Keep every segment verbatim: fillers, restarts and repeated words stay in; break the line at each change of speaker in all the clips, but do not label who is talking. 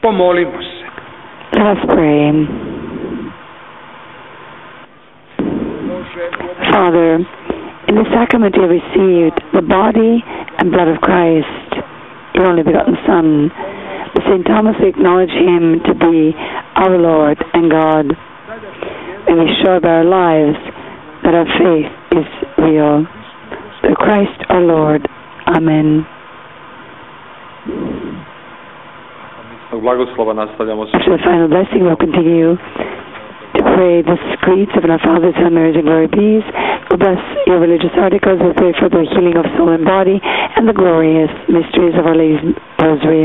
Pomolimo se.
Let us pray. Father, in the sacrament you received the body and blood of Christ, your only begotten Son. With Saint Thomas we acknowledge him to be our Lord and God. And we show by our lives that our faith is real. Through Christ our Lord. Amen.
Blagoslova nastavljamo se.
After the final blessing, we'll continue to pray the creeds of our Father, Son, Mary, and Glory Bees. We'll bless your religious articles. We'll pray for the healing of soul and body and the glorious mysteries of Our Lady's Rosary.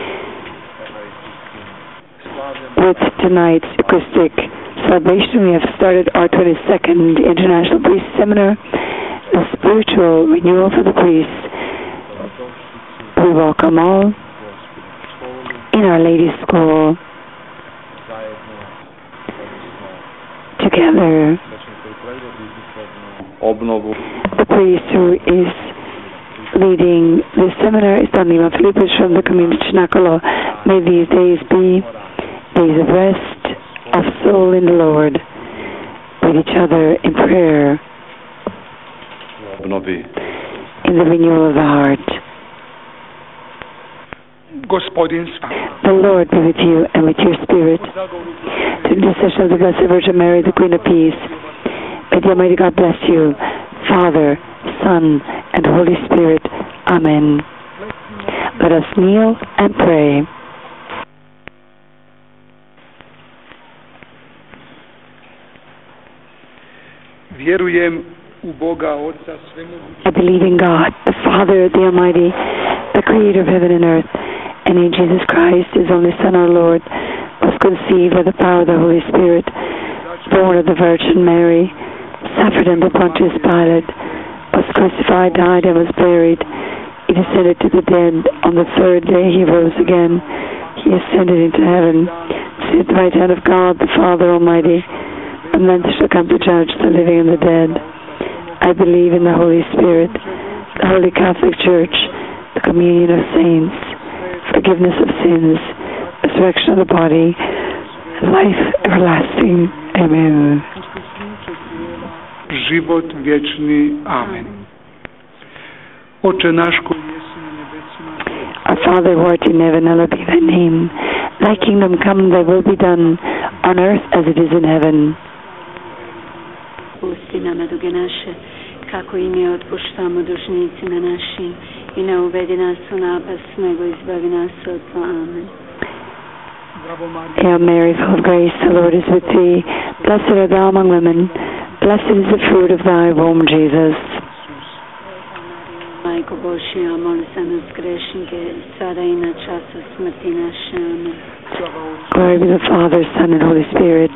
With tonight's Eucharistic celebration, we have started our twenty-second International Priest Seminar, the spiritual renewal for the priests. We welcome all in Our Lady's School. Together, the priest who is leading this seminar is Don Lima Philippus from the community Chinacolo. May these days be days of rest, of soul in the Lord, with each other in prayer, in the renewal of the heart.
Gospodin s vama.
The Lord be with you and with your spirit. To the intercession of the Blessed Virgin Mary, the Queen of Peace, may the Almighty God bless you, Father, Son, and Holy Spirit. Amen. Let us kneel and pray.
Vjerujem u Boga Otca Svemogućeg.
I believe in God, the Father, the Almighty, the Creator of heaven and earth, and in Jesus Christ, His only Son, our Lord, was conceived by the power of the Holy Spirit, born of the Virgin Mary, suffered under Pontius Pilate, was crucified, died, and was buried. He descended to the dead. On the third day He rose again. He ascended into heaven, sat at the right hand of God, the Father Almighty, and thence shall come to judge the living and the dead. I believe in the Holy Spirit, the Holy Catholic Church, the communion of saints, forgiveness of sins, resurrection of the body, life everlasting. Amen.
Život vječni. Amen. Oče naš koji jesi na nebesima.
Our Father who art in heaven, hallowed be thy name. Thy kingdom come, thy will be done, on earth as it is in heaven.
Pusti nama duge naše, kako i mi otpuštamo dužnicima našim, i ne uvedi nas u napast, nego izbavi nas od zla. Amen.
Hail Mary, full of grace, the Lord is with thee. Blessed art thou among women. Blessed is the fruit of thy womb, Jesus.
Majko Božja, moli za nas grešnike, sada i na času smrti naše. Amen.
Glory be to the Father, Son, and Holy Spirit.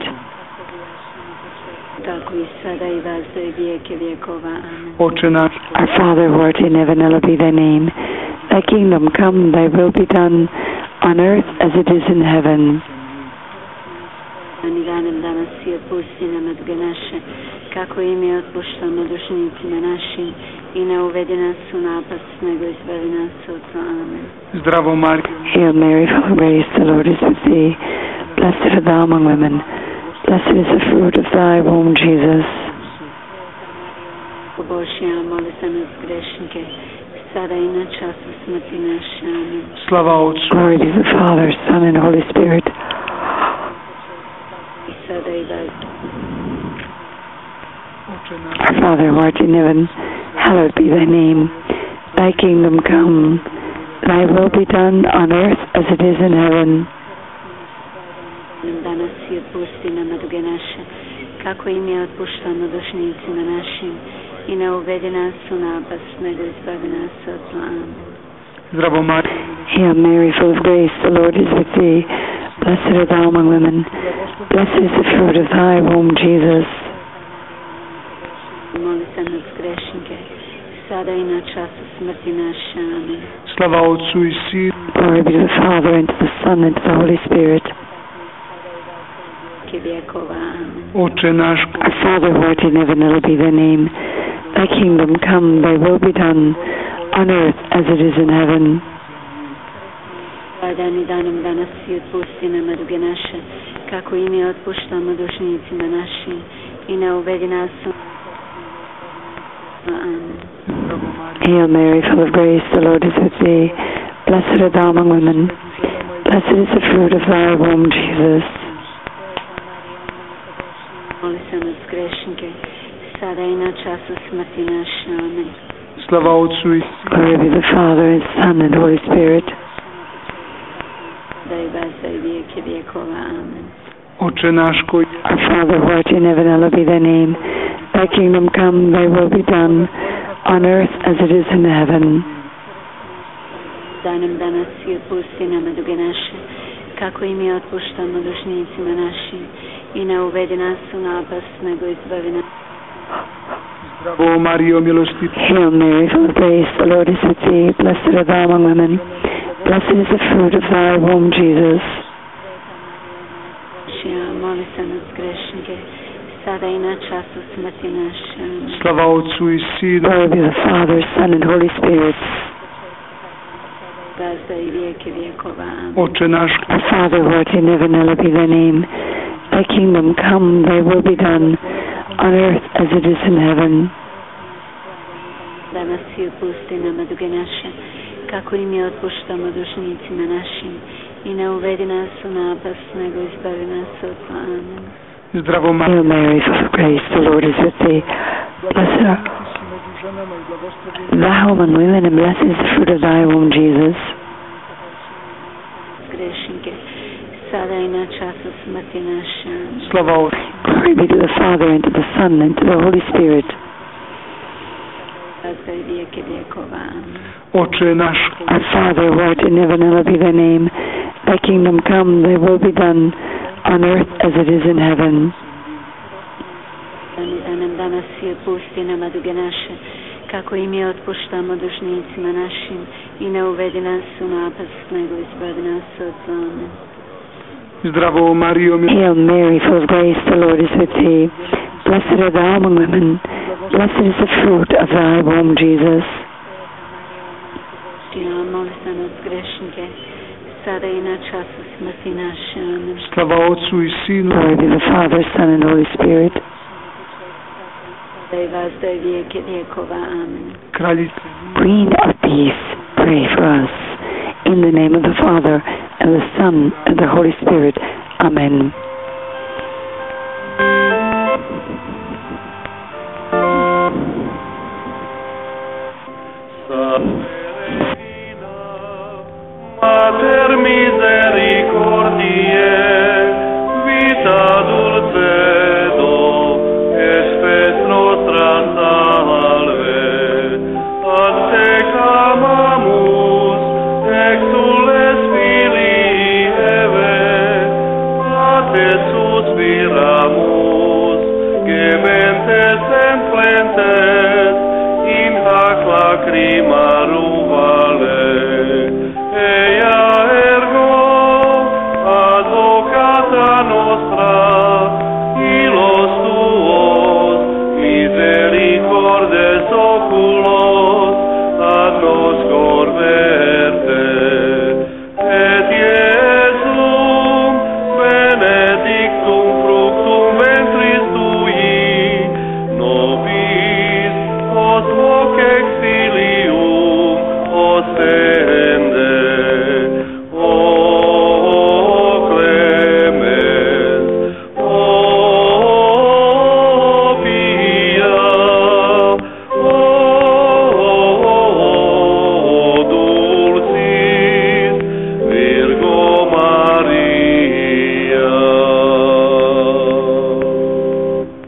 Tako i sada i vazda i vijeke vjekova. Amen.
Oče naš.
Our Father who art in heaven, hallowed be thy name. Thy kingdom come, thy will be done, on earth as it is in heaven.
Ani danem danas i opusti nama duge naše, kako i mi otpuštamo dužnicima našim, i ne uvedi nas u napast, nego izbavi nas od zla. Amen.
Zdravo Marija.
Hail Mary, full of grace, the Lord is with thee. Blessed art thou among women. Blessed is the fruit of thy womb, Jesus.
Božja, moli za nas grešnike, sada i na času smrti naše. Amen.
Slava Otcu.
Glory be to the Father, Son, and Holy Spirit.
I sada i vazda.
Our Father who art in heaven, hallowed be thy name. Thy kingdom come, thy will be done on earth as it is in heaven.
Danas i otpusti nama duge naše, kako i mi otpuštamo dužnicima našim, i ne uvedi nas u napast, nego izbavi nas od zla. Amen.
Zdravo Marija.
Hail Mary, full of grace, the Lord is with thee. Blessed art thou among women. Blessed is the fruit of thy womb, Jesus.
Moli za nas grešnike, sada i na času smrti naše. Amen.
Slava Otcu i Sinu.
Glory be to the Father, and to the Son, and to the Holy Spirit.
Vjekova. Amen.
Oče naš.
Our Father who art in heaven, hallowed be thy name. Thy kingdom come, thy will be done, on earth as it is in heaven.
Ovaj dan i danom danas i otpusti nama duge naše, kako i mi otpuštamo dužnicima našim, i ne uvedi nas u... Amen.
Hail Mary, full of grace, the Lord is with thee. Blessed art thou among women. Blessed is the fruit of thy womb, Jesus.
Moli se nas grešnike, sada i na času smrti naše. Amen.
Slava Otcu i Sinu.
Glory be the Father, and Son, and Holy Spirit.
Da i vas, da i vijeke vijekova. Amen.
Oče naš koji
Our Father, who art in heaven, hallowed be thy name. Thy kingdom come, thy will be done, on earth as it is in heaven.
Danom danas i otpusti nama duge naše, kako i mi otpuštamo dužnicima našim, i ne uvedi nas u napast, nego izbavi nas.
Zdravo Marijo, milostiv.
Hail Mary, full of grace, the Lord is with thee. Blessed art thou among women. Blessed is the fruit of thy womb, Jesus.
Moli se nas grešnike, sada i na času smrti naše. Amen.
Slava Otcu i Sinu.
Glory be the Father, Son, and Holy Spirit.
Gazda i vijeke vijekova. Amen.
Oče naš
Our Father, who art in heaven, hallowed be thy name. Thy kingdom come, thy will be done, on earth as it is in heaven.
Danas i otpusti nama duge naše, kako i mi otpuštamo dužnicima našim, i ne uvedi nas u napast, nego izbavi nas od zla. Amen.
Zdravo
Hail
Marijo.
Mary, full of grace, the Lord is with thee. Blessed art thou among women, and blessed is the fruit of thy womb, Jesus.
Grešnike, sada i na času smrti naše. Amen.
Slava Otcu.
Glory be to the Father, and to the Son, and to the Holy Spirit.
Gazda i vijeke vijekova. Amen.
Oče naš
Our Father, who art in heaven, hallowed be thy name. Thy kingdom come, thy will be done, on earth as it is in heaven.
Danom danas i otpusti nama duge naše, kako i mi otpuštamo dužnicima našim, i ne uvedi nas u napast, nego izbavi nas od zla. Amen.
Zdravo Marijo, milostiv.
Hail Mary, full of grace, the Lord is with thee. Blessed art thou among women. Blessed is the fruit of thy womb, Jesus.
Moli se nas grešnike, sada i na času smrti naše. Amen.
Slava Otcu i Sinu.
Glory be the Father, Son, and Holy Spirit.
Da i vas, da i vijeke vijekova. Amen.
Kraljice
Queen of peace, pray for us. In the name of the Father, and the Son, and the Holy Spirit. Amen.